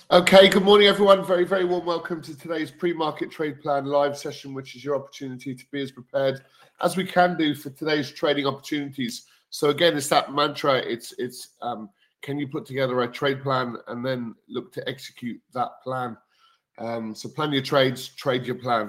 Okay, good morning, everyone. Very, very warm welcome to today's pre-market trade plan live session, which is your opportunity to be as prepared as we can do for today's trading opportunities. So again, it's that mantra. It's can you put together a trade plan and then look to execute that plan? So plan your trades, trade your plan.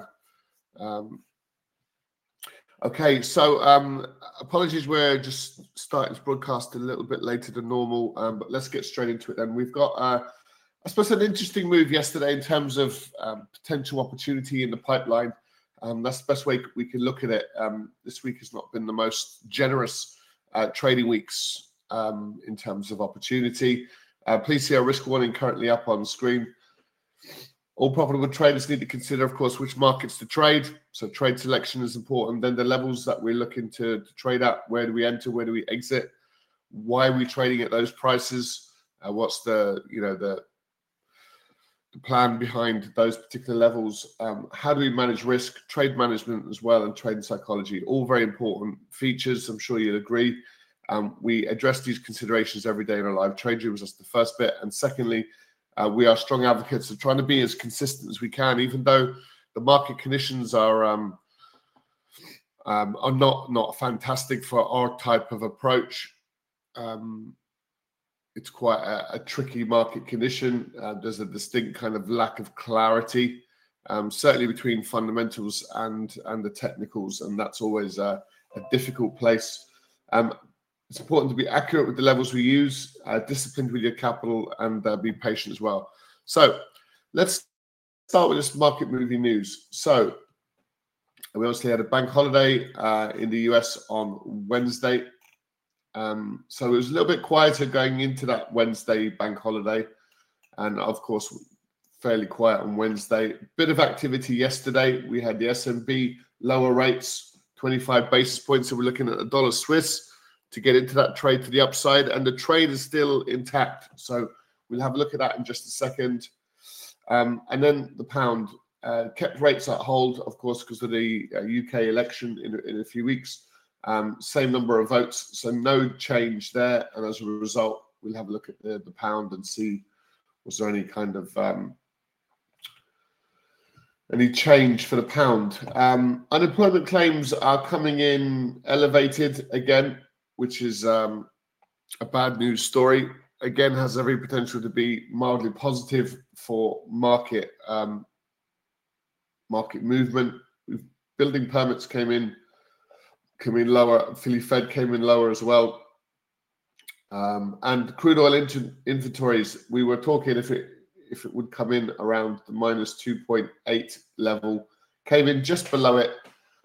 Okay, so apologies, we're just starting this broadcast a little bit later than normal, but let's get straight into it then. We've got, I suppose, an interesting move yesterday in terms of potential opportunity in the pipeline. That's the best way we can look at it. This week has not been the most generous trading weeks in terms of opportunity. Please see our risk warning currently up on screen. All profitable traders need to consider, of course, which markets to trade. So trade selection is important. Then the levels that we're looking to trade at. Where do we enter? Where do we exit? Why are we trading at those prices? What's the plan behind those particular levels? How do we manage risk? Trade management as well, and trade psychology. All very important features. I'm sure you'll agree. We address these considerations every day in our live trade rooms. That's the first bit. And secondly, we are strong advocates of trying to be as consistent as we can, even though the market conditions are not fantastic for our type of approach. It's quite a tricky market condition. There's a distinct kind of lack of clarity, certainly between fundamentals and the technicals, and that's always a difficult place. It's important to be accurate with the levels we use, disciplined with your capital, and be patient as well. So let's start with this market moving news. So we obviously had a bank holiday in the US on Wednesday. So it was a little bit quieter going into that Wednesday bank holiday. And of course, fairly quiet on Wednesday. Bit of activity yesterday. We had the S&P lower rates, 25 basis points. So we're looking at the dollar Swiss to get into that trade to the upside, and the trade is still intact. So we'll have a look at that in just a second. And then the pound kept rates at hold, of course, because of the UK election in a few weeks. Same number of votes, so no change there. And as a result, we'll have a look at the pound and see was there any kind of any change for the pound. Unemployment claims are coming in elevated again, which is a bad news story. Again, has every potential to be mildly positive for market movement. Building permits came in lower. Philly Fed came in lower as well. And crude oil inventories, we were talking if it would come in around the minus 2.8 level, came in just below it.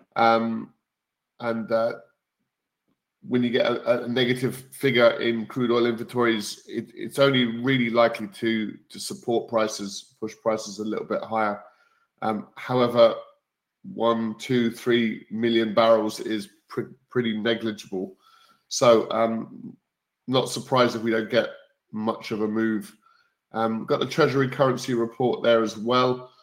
When you get a negative figure in crude oil inventories, it's only really likely to support prices, push prices a little bit higher. However, 1, 2, 3 million barrels is pretty negligible. So not surprised if we don't get much of a move. Got the Treasury currency report there as well.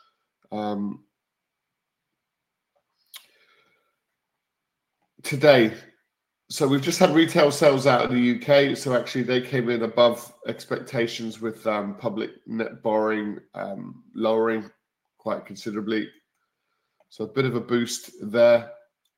Today, so we've just had retail sales out of the UK. So actually they came in above expectations with public net borrowing lowering quite considerably. So a bit of a boost there.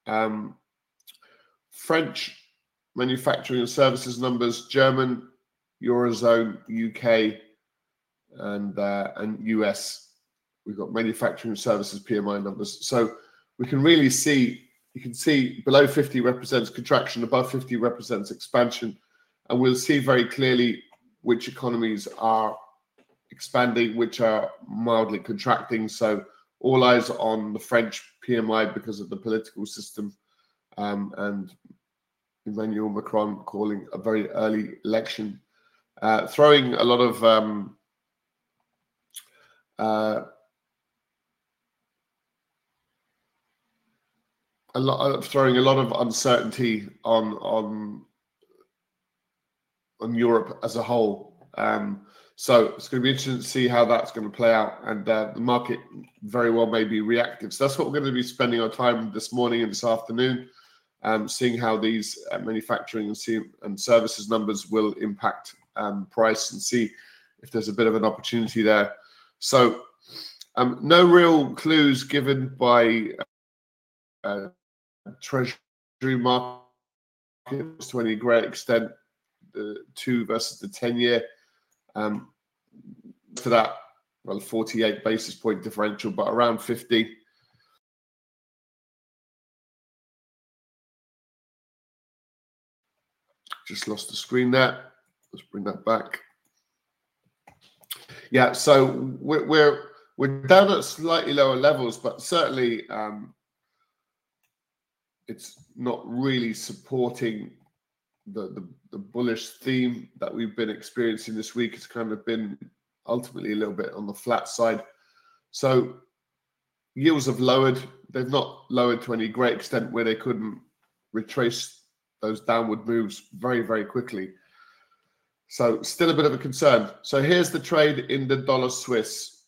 French manufacturing and services numbers, German, Eurozone, UK, and US. We've got manufacturing and services PMI numbers. So we can really see, you can see below 50 represents contraction, above 50 represents expansion. And we'll see very clearly which economies are expanding, which are mildly contracting. So all eyes on the French PMI because of the political system, and Emmanuel Macron calling a very early election, throwing a lot of throwing a lot of uncertainty on Europe as a whole. So it's going to be interesting to see how that's going to play out, and the market very well may be reactive. So that's what we're going to be spending our time this morning and this afternoon, seeing how these manufacturing and services numbers will impact price, and see if there's a bit of an opportunity there. So no real clues given by Treasury market to any great extent. The 2 versus the 10-year. For that, well, 48 basis point differential, but around 50. Just lost the screen there. Let's bring that back. Yeah, so we're down at slightly lower levels, but certainly it's not really supporting the bullish theme that we've been experiencing this week. It's kind of been ultimately a little bit on the flat side. So yields have lowered. They've not lowered to any great extent where they couldn't retrace those downward moves very, very quickly. So still a bit of a concern. So here's the trade in the dollar Swiss.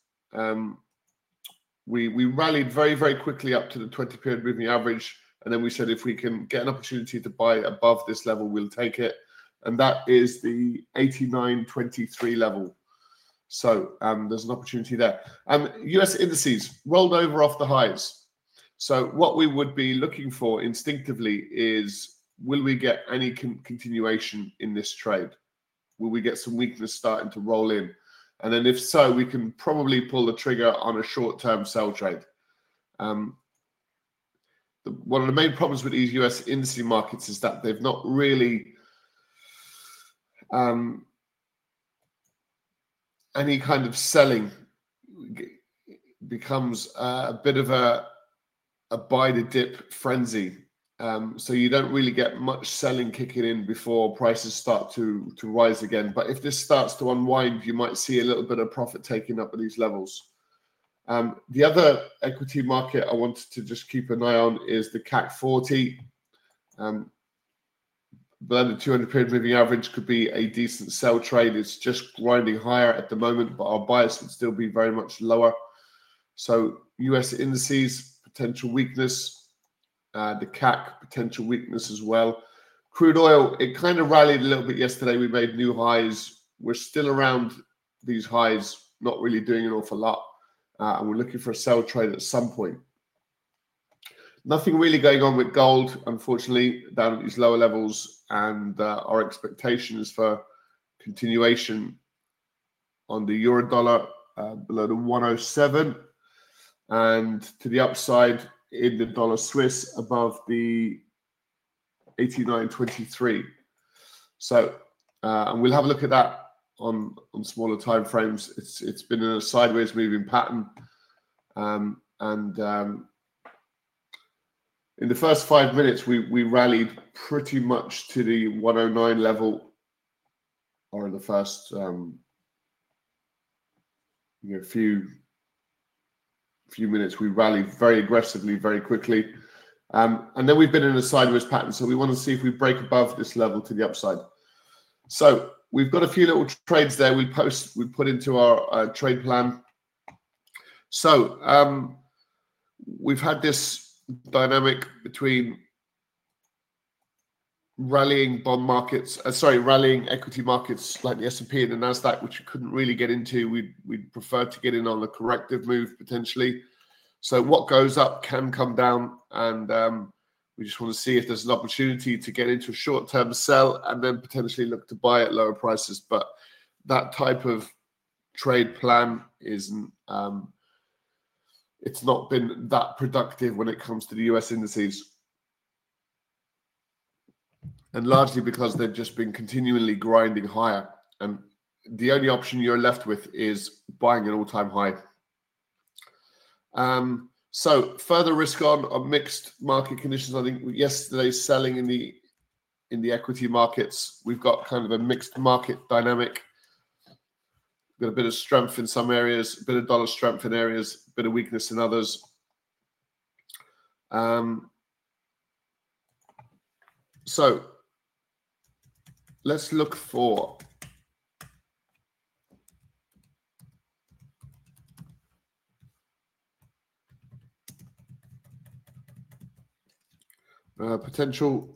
We rallied very, very quickly up to the 20-period moving average. And then we said if we can get an opportunity to buy above this level, we'll take it. And that is the 89.23 level. So there's an opportunity there. US indices rolled over off the highs. So what we would be looking for instinctively is, will we get any continuation in this trade? Will we get some weakness starting to roll in? And then if so, we can probably pull the trigger on a short-term sell trade. One of the main problems with these US indices markets is that they've not really any kind of selling becomes a bit of a buy the dip frenzy. So you don't really get much selling kicking in before prices start to rise again. But if this starts to unwind, you might see a little bit of profit taking up at these levels. The other equity market I wanted to just keep an eye on is the CAC 40. Below the 200-period moving average could be a decent sell trade. It's just grinding higher at the moment, but our bias would still be very much lower. So US indices, potential weakness. The CAC, potential weakness as well. Crude oil, it kind of rallied a little bit yesterday. We made new highs. We're still around these highs, not really doing an awful lot. And we're looking for a sell trade at some point. Nothing really going on with gold, unfortunately, down at these lower levels. And our expectation is for continuation on the euro dollar below the 107. And to the upside in the dollar Swiss above the 89.23. So, and we'll have a look at that on smaller time frames. It's been in a sideways moving pattern, and in the first 5 minutes we rallied pretty much to the 109 level, or in the first few minutes we rallied very aggressively very quickly, and then we've been in a sideways pattern. So we want to see if we break above this level to the upside. So we've got a few little trades there we put into our trade plan. So we've had this dynamic between rallying rallying equity markets like the S&P and the Nasdaq, which we couldn't really get into. We'd prefer to get in on a corrective move potentially. So what goes up can come down, and we just want to see if there's an opportunity to get into a short-term sell and then potentially look to buy at lower prices. But that type of trade plan isn't. It's not been that productive when it comes to the US indices. And largely because they've just been continually grinding higher. And the only option you're left with is buying an all-time high. So further risk on mixed market conditions. I think yesterday's selling in the equity markets, we've got kind of a mixed market dynamic. Got a bit of strength in some areas, a bit of dollar strength in areas, a bit of weakness in others. So let's look for potential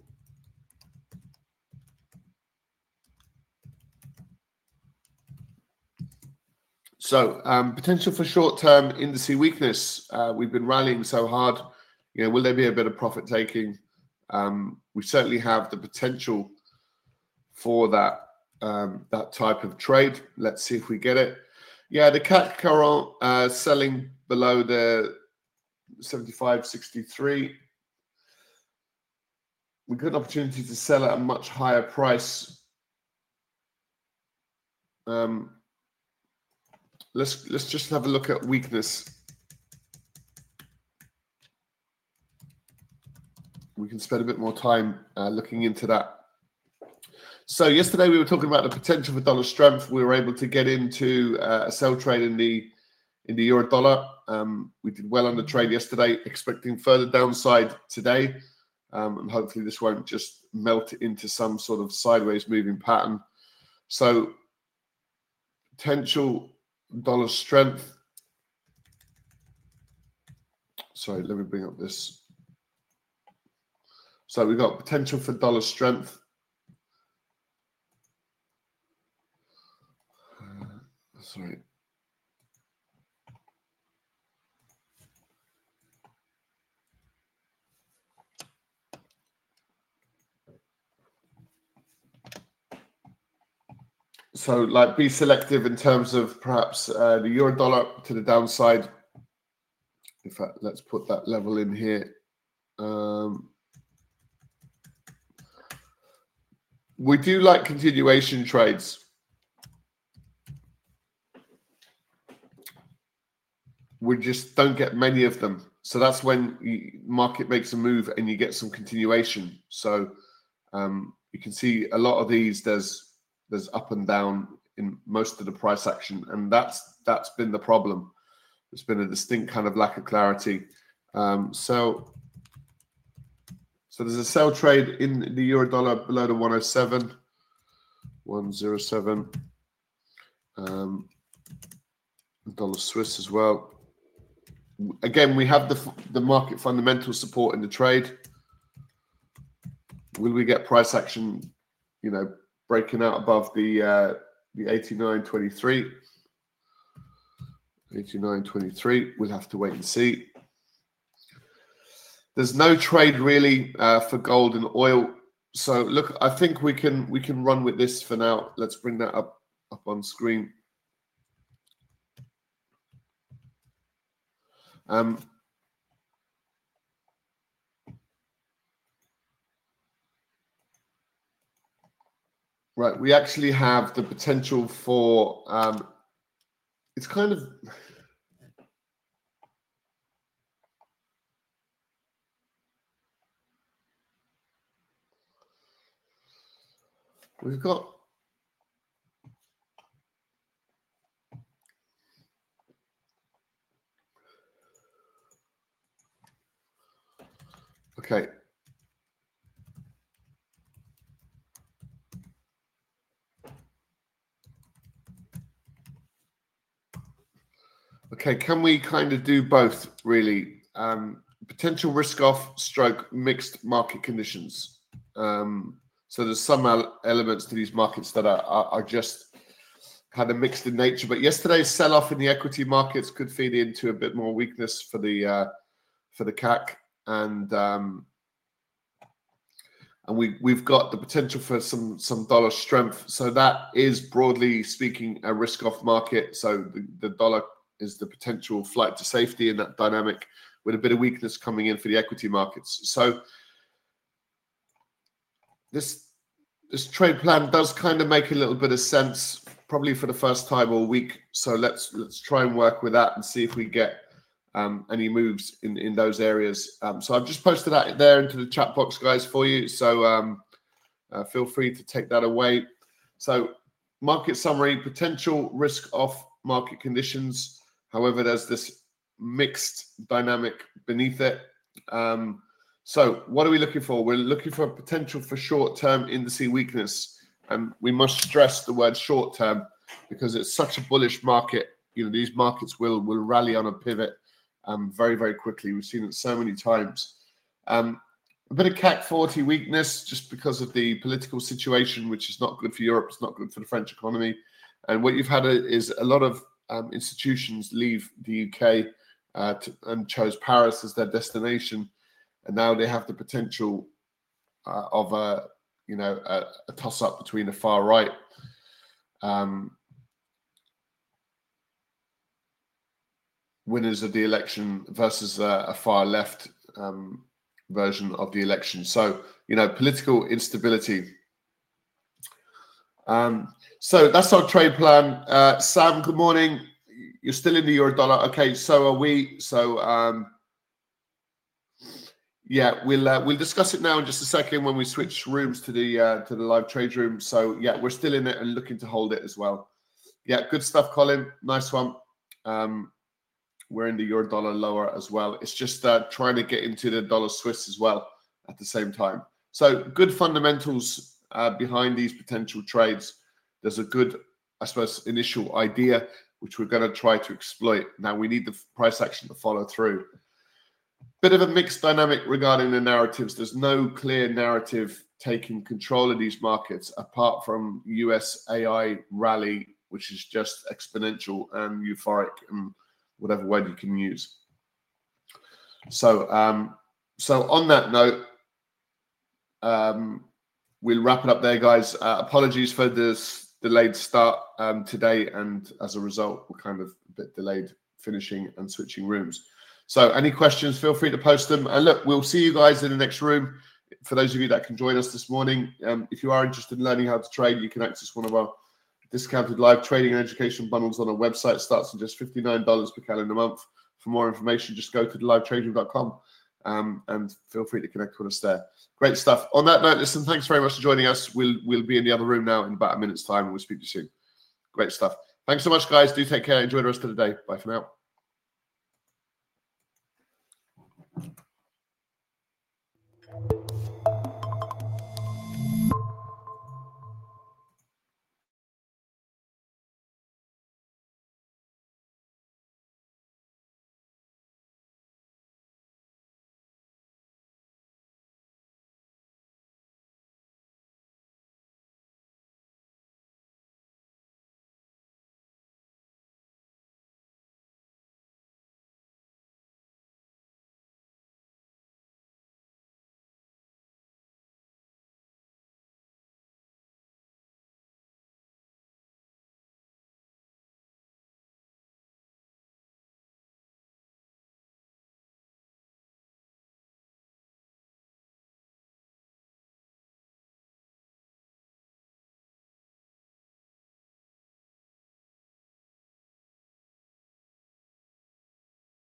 So potential for short-term indice weakness. We've been rallying so hard. Will there be a bit of profit taking? We certainly have the potential for that that type of trade. Let's see if we get it. Yeah, the CAC current selling below the 75.63. We got an opportunity to sell at a much higher price. Let's just have a look at weakness. We can spend a bit more time looking into that. So yesterday we were talking about the potential for dollar strength. We were able to get into a sell trade in the euro dollar. We did well on the trade yesterday, expecting further downside today. And hopefully this won't just melt into some sort of sideways moving pattern. So potential dollar strength. Sorry, let me bring up this. So we've got potential for dollar strength. Sorry. So, like, be selective in terms of perhaps the euro dollar to the downside. In fact, let's put that level in here. We do like continuation trades. We just don't get many of them. So that's when the market makes a move and you get some continuation. So you can see a lot of these, there's up and down in most of the price action. And that's been the problem. There's been a distinct kind of lack of clarity. So there's a sell trade in the euro dollar below the 107, 107. Dollar Swiss as well. Again, we have the market fundamental support in the trade. Will we get price action, breaking out above the 89.23? 89.23. We'll have to wait and see. There's no trade really for gold and oil. So look, I think we can run with this for now. Let's bring that up on screen. Right, we actually have the potential for it's kind of we've got okay. Okay, can we kind of do both, really? Potential risk-off stroke mixed market conditions. So there's some elements to these markets that are just kind of mixed in nature. But yesterday's sell-off in the equity markets could feed into a bit more weakness for the CAC, and we've got the potential for some dollar strength. So that is, broadly speaking, a risk-off market. So the dollar is the potential flight to safety in that dynamic, with a bit of weakness coming in for the equity markets. So this trade plan does kind of make a little bit of sense, probably for the first time all week. So let's try and work with that and see if we get any moves in those areas. So I've just posted that there into the chat box, guys, for you. So feel free to take that away. So market summary: potential risk off market conditions. However, there's this mixed dynamic beneath it. So what are we looking for? We're looking for a potential for short-term indice weakness. And we must stress the word short-term because it's such a bullish market. These markets will rally on a pivot very, very quickly. We've seen it so many times. A bit of CAC 40 weakness just because of the political situation, which is not good for Europe. It's not good for the French economy. And what you've had is a lot of institutions leave the UK and chose Paris as their destination, and now they have the potential of a toss-up between a far right winners of the election versus a far left version of the election. So, political instability. So that's our trade plan. Sam, good morning. You're still in the euro dollar. Okay, so are we. So, yeah, we'll discuss it now in just a second when we switch rooms to the live trade room. So yeah, we're still in it and looking to hold it as well. Yeah, good stuff, Colin. Nice one. We're in the euro dollar lower as well. It's just trying to get into the dollar Swiss as well at the same time. So good fundamentals behind these potential trades. There's a good, I suppose, initial idea which we're going to try to exploit. Now we need the price action to follow through. Bit of a mixed dynamic regarding the narratives. There's no clear narrative taking control of these markets apart from US AI rally, which is just exponential and euphoric and whatever word you can use. So, so on that note, we'll wrap it up there, guys. Apologies for this delayed start today, and as a result, we're kind of a bit delayed finishing and switching rooms. So any questions, feel free to post them. And look, we'll see you guys in the next room. For those of you that can join us this morning, if you are interested in learning how to trade, you can access one of our discounted live trading and education bundles on our website. It starts at just $59 per calendar month. For more information, just go to thelivetraderoom.com and feel free to connect with us there. Great stuff. On that note, listen, thanks very much for joining us. We'll be in the other room now in about a minute's time. We'll speak to you soon. Great stuff. Thanks so much, guys. Do take care. Enjoy the rest of the day. Bye for now.